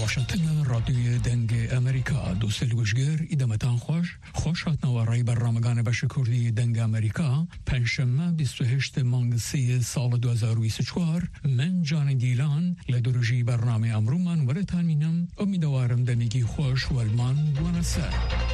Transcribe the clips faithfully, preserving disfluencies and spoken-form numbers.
واشنطن رادیوی دنگ امریکا دوست گوشگر ایدمتان خوش خوش هاتنوا رای برنامه‌گان بخش کردی دنگ امریکا پنجشنبه بیست و هشتم مانگ سه سال دو هزار و بیست و چهار من جان دیلان لدروجی برنامه امرومان ورتان مینم امیدوارم دمیگی خوش ولمان بونسر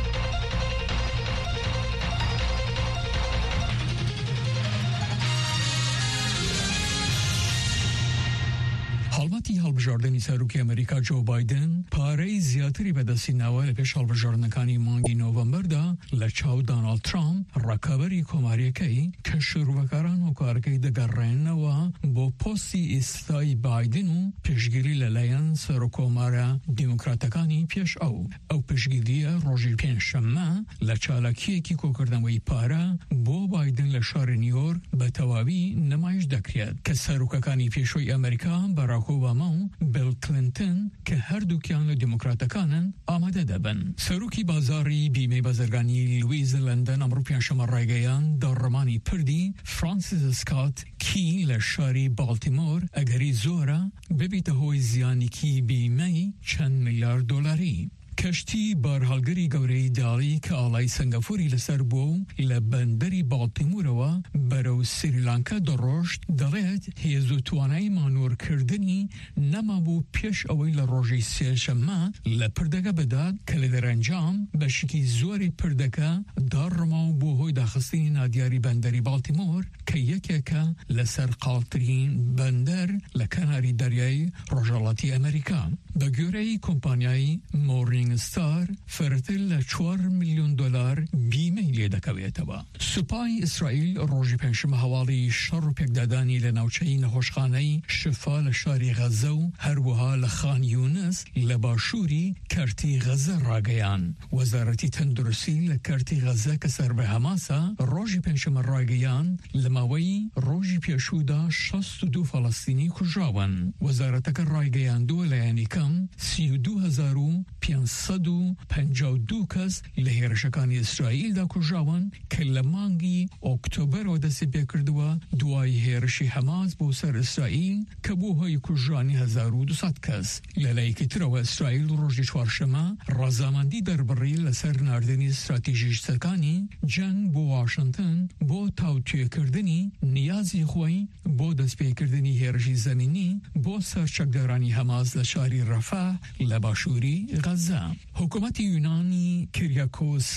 حالماتی هەڵبژاردنی سەرۆکی ئەمریکا جۆ بایدن پارەی زیاتری بەدەستهێناوە لە پێش هەڵبژاردنەکانی مانگی نۆڤەمبەردا لە چاو دۆناڵد ترامپ ڕاکەبەری کۆماریەکەی کە شروعەکاران هۆکارەکەی دەگەڕێنەوە بۆ پۆستی ئیستای بایدن و پێشگیری لەلایەن سەرۆکۆمارە دیموکراتەکانی پێش ئەو ئەو پێشگیریە ڕۆژی پێنجشەممە لە چالاکیەکی کۆکردنەوەی پارە بۆ بایدن لە شاری نیویۆرک بە تەواوی نمایش دەکرێت کە سەرۆکەکانی پێشوەی ئەمریکا بەراک اوباما و بیل کلینتن که هر دوکیان دموکراتەکانن ئامادە دەبن. سەرۆکی بازاری بیمەی بازرگانی لویز لندن ئەمڕۆ پێنجشەممە ڕایگەیان داڕەمانی پردی فرانسیس سکات کی لە شاری بالتیمۆر ئەگەری زۆرە ببیتە هۆی زیانێکی بیمەی چەند میلیارد دۆلاری. کەشتی بارهەڵگەری گەورەی داڵی کە ئاڵای سنگەفۆری لەسەر بوو لە بەندەری باڵتیمۆرەوە بەرەو سریلانکا دەڕۆشت دەڵێت هێز و توانای مانۆرکردنی نەمابوو پێش ئەوەی لە ڕۆژی سێشەممە لە پردەکە بدات کە لە دەرەنجام بەشکی زۆری پردەکە داڕما و بۆ هۆی داخستنی نادیاری بەندەری باڵتیمۆر کە یەکێکە لە سەرقاڵترین بەندەر لە کەناری دەریای ڕۆژهەڵاتی ئەمریکا بە گوێرەی کۆمپانیای مۆڕینگ ستار فرتر لە چوار میلیۆن دۆلار بیمەی لێ دەکەوێتەوە. سوپای ئیسرائیل ڕۆژی پێنجشەممە هەواڵی شەڕ و پێکدادانی لە ناوچەی نەخۆشخانەی شفا لە شاری غەزە و هەروەها لە خان یونس لە باشووری کەرتی غەزە ڕاگەیان. وەزارەتی تەندروستی لە کەرتی غەزە کە سەر بە هەماسە ڕۆژی پێنجشەممە ڕاگەیان لە ماوەی ڕۆژی پێشوودا شەست و دوو فەڵەستینی کوژراون. وەزارەتەکە ڕایگەیاندووە لایەنی کەم سی و دوو هەزار و پێنج و پەنجا و دوو کەس لە هێرشەکانی ئیسرائیلدا کوژراون کە لە مانگی ئۆکتۆبەرەوە دەستی پێکردووە دوای هێرشی هەماس بۆ سەر ئیسرائیل کە بۆ هۆی کوژرانی هەزار و دووسەد کەس. لە لایەکی ترەوە ئیسرائیل ڕۆژی چوارشەممە ڕازامەندی دەربڕی لەسەر ناردنی استراتیژیستەکانی جەنگ بۆ واشنگتن بۆ تاوتوێکردنی نیازی خۆی بۆ دەستپێکردنی هێرشی زەمینی بۆ سەر چەکدارانی هەماس لە شاری ڕەفاه لە باشووری غەزە. حکوومەتی یونانی کریاکۆس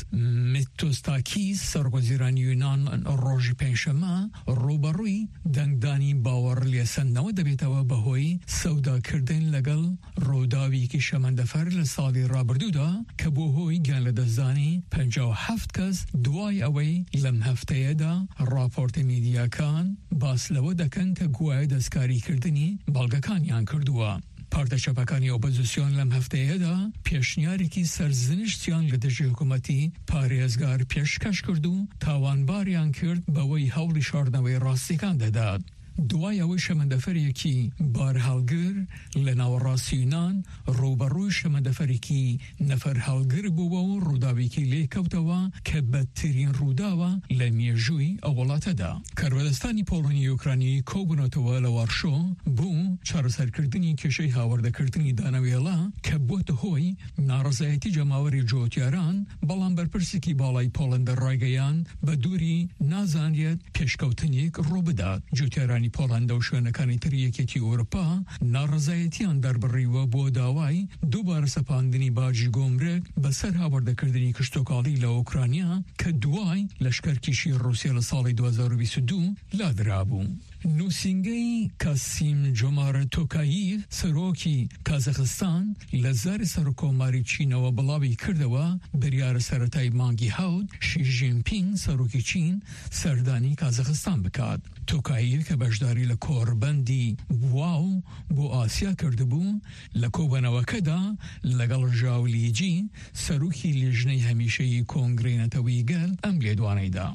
میتۆستاکیس سەرۆکوەزیرانی یونان ڕۆژی پێنجشەممە ڕوبەڕووی دەنگدانی باوەڕ لێسەندنەوە دەبێتەوە بەهۆی سەوداکردن لەگەڵ ڕووداوێکی شەمەندەفەر لە ساڵی ڕابردوودا کە بۆ هۆی گیان لە دەستدانی پەنجا و هەفت کەس دوای ئەوەی لەم هەفتەیەدا راپۆرتە میدیاکان باس لەوە دەکەن کە گوایە دەستکاریکردنی بەڵگەکانیان کردووە. پارتەچەپەکانی ئۆپۆزیسیۆن لەم هەفتەیەدا پێشنیارێکی سەرزنشتیان لە دژی حکوومەتی پارێزگار پێشکەش کرد و تاوانباریان کرد بەوەی هەوڵی شاردنەوەی ڕاستیەکان دەدات. دوای ئەوەی شەمەندەفەرێکی بارهەڵگر لە ناوەڕاستی یونان ڕوبەڕووی شەمەندەفەرێکی نەفەر هەڵگر بووە و ڕووداوێکی لێکەوتەوە کە بەدترین ڕووداوە لە مێژووی ئەو وڵاتەدا. کاربەدەستانی پۆڵۆنی یوکرانی کۆبوونەتەوە لە وارشۆ بوو چارەسەرکردنی کێشەی هاوردەکردنی دانەوێڵە کە بۆتە هۆی ناڕەزایەتی جەماوەری جۆتیاران بەڵام بەرپرسێکی باڵای پۆڵەندە ڕایگەیان بە دووری نازانرێت پێشکەوتنێک ڕووبدات. جوتیارانی پۆڵەندە و شوێنەکانی تر یەکێتی ئەوروپا ناڕەزایەتیان دەربڕیوە بۆ داوای دووبارە سەپاندنی باجی گۆمرک بەسەر هاوردەکردنی کشتۆکاڵی لە ئۆکرانیا کە دوای لەشکەرکێشی ڕووسیا لە ساڵی دو هەزار و بیست و دوو لادرابوو. نووسینگەی کاسیم جۆمارە تۆکاییف سەرۆکی کازاخستان لە زاری سەرۆکۆماری چینەوە بڵاوی کردەوە بریارە سەرەتای مانگی هەوت شی ژینپینگ سەرۆکی چین سەردانی کازاخستان بکات. تۆکاییف کە بەشداری لە کۆڕبەندی بواو بۆ ئاسیا کردبوو لە کۆبەنەوەکەدا لەگەڵ ژاو لیجی سەرۆکی لیژنەی هەمیشەیی کۆنگرەی نەتەوەیی گەل ئەم لێدوانەیدا.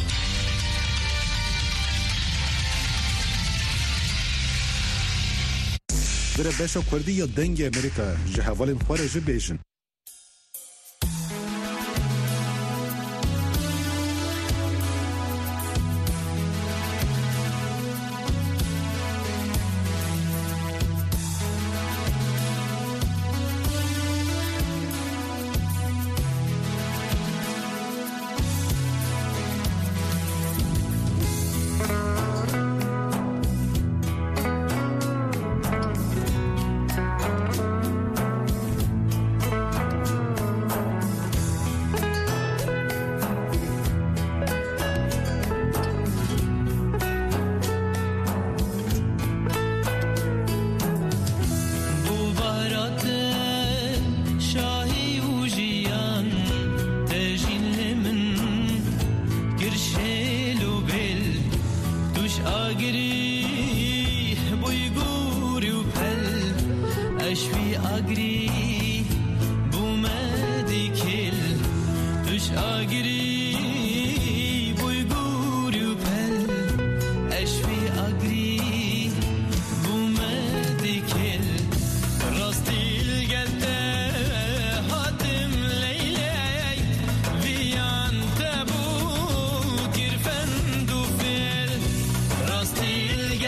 Vire beşa Kurdî ya dengê Amerîka ji hevalên xwe re jî bêjin.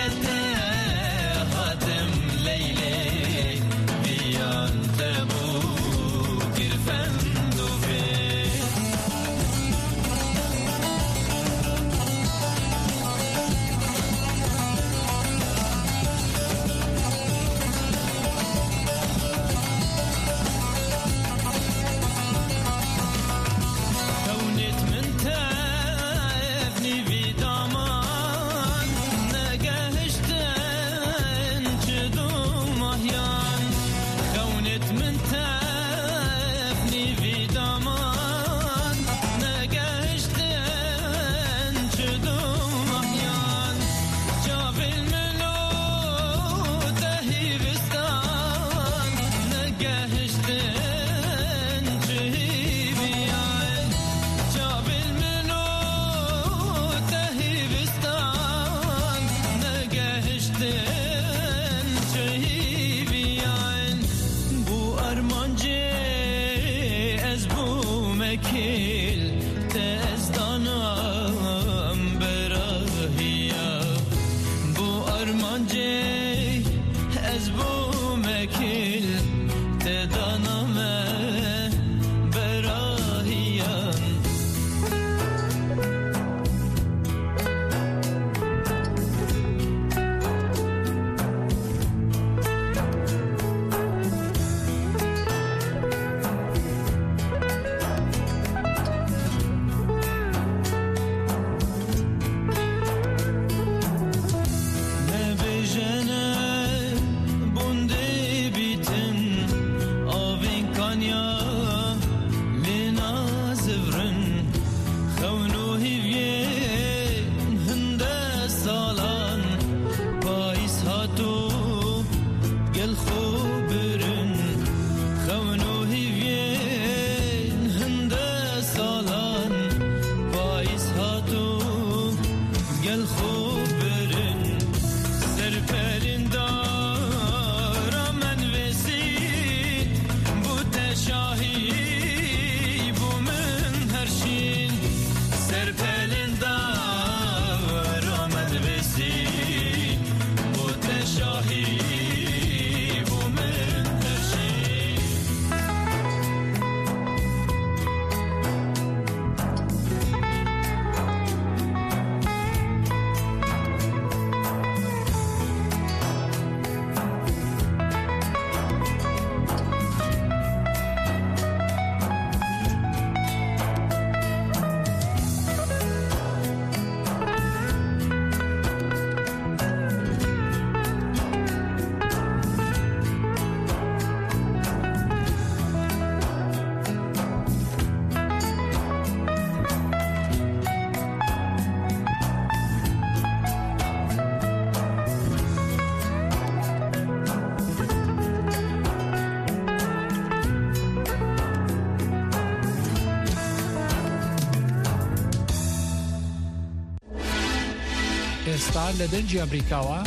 ئێستا لە دەنجی ئەمریکاوە